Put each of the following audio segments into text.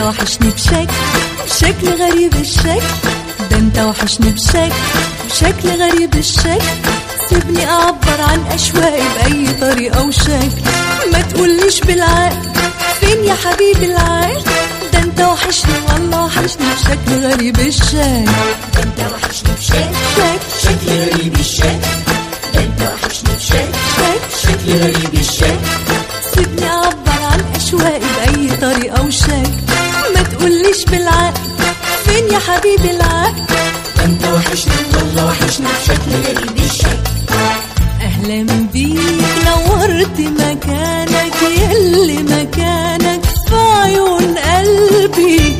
وحشني بشكل غريب الشكل. ده انت وحشني بشكل غريب الشكل. سيبني اعبر عن اشواقي باي طريقه وشكل. ما تقوليش بالعقل فين يا حبيبي العقل. ده انت وحشني والله وحشني بشكل غريب الشكل. ده انت وحشني بشكل غريب الشكل. ده انت وحشني بشكل غريب الشكل. سيبني اعبر عن اشواقي باي طريقه وشكل. ما تقوليش بالعقل فين يا حبيبي العقل. ده انت وحشني والله وحشني بشكل غريب الشكل. اهلا بيك نورت مكانك يلي مكانك في عيون قلبي.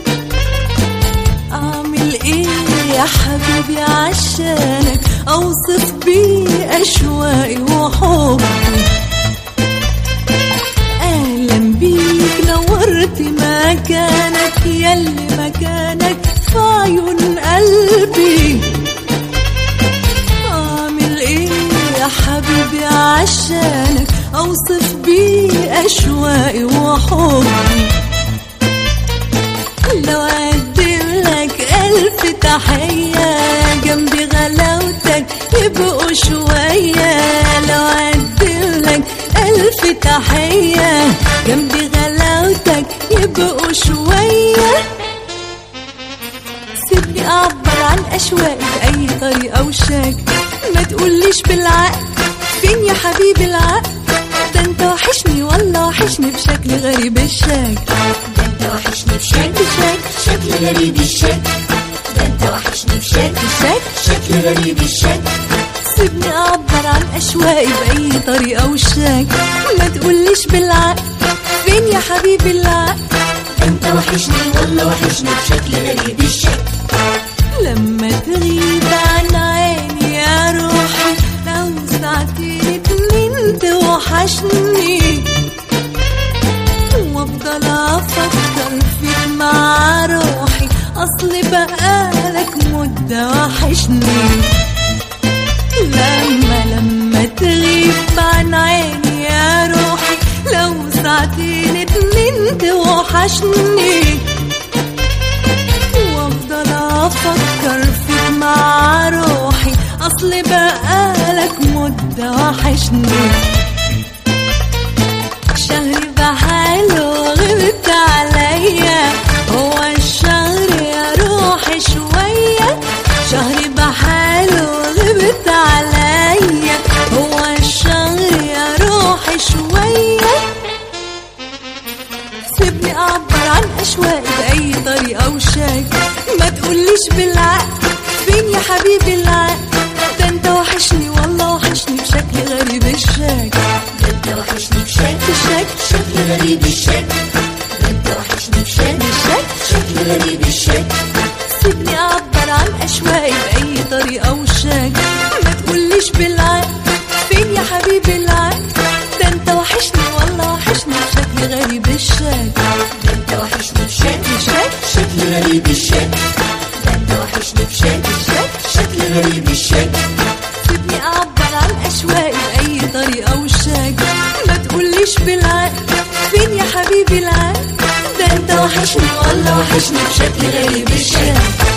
اعمل ايه يا حبيبي عشانك اوصف بيه اشواقي وحبي. اهلا بيك نورت مكانك يلي مكانك في عيون قلبي. اعمل ايه يا حبيبي عشانك اوصف بيه اشواقي وحبي. لو اقدم لك الف تحيه جنبي غلاوتك يبقوا شويه. لو اقدم لك الف تحيه جنبي غلاوتك يبقوا شويه. سيبني اعبر عن اشواقي باي طريقه وشكل. ما تقوليش بالعقل فين يا حبيبي العقل. ده انت وحشني والله وحشني بشكل غريب الشكل. ده انت وحشني بشكل غريب الشكل. ده انت وحشني بشكل غريب الشكل. سيبني اعبر عن اشواقي باي طريقه وشكل. ما تقوليش بالعقل فين يا حبيبي العقل. ده انت وحشني والله وحشني بشكل غريب الشكل. لما تغيب عن عيني يا روحي لو ساعتين اتنين توحشني. وافضل افكر فيك مع روحي اصل بقالك مده وحشني. لما تغيب عن عيني يا روحي لو ساعتين اتنين توحشني. وافضل افكر فيك مع روحي اصل بقالك مده وحشني. شهري بحاله غبت عليا هو الشهر يا روحي شويه. شهري بحاله غبت عليا هو الشهر يا روحي شويه. سيبني اعبر عن اشواقي باي طريقه وشكل. ما تقوليش بالعقل فين يا حبيبي العقل. ده انت وحشني والله وحشني بشكل غريب الشكل. ده انت وحشني بشكل غريب الشكل. ده انت وحشني بشكل غريب الشكل. سيبني اعبر عن اشواقي باي طريقه وشكل. ما تقوليش بالعقل فين يا حبيبي العقل. ده انت وحشني والله وحشني بشكل غريب الشكل. ده انت وحشني بشكل غريب الشكل. ده انت وحشني بشكل غريب الشكل. سيبني اعبر عن اشواقي باي طريقه وشكل. ما تقوليش بالعقل فين يا حبيبي العقل. ده انت وحشني والله وحشني بشكل غريب الشكل.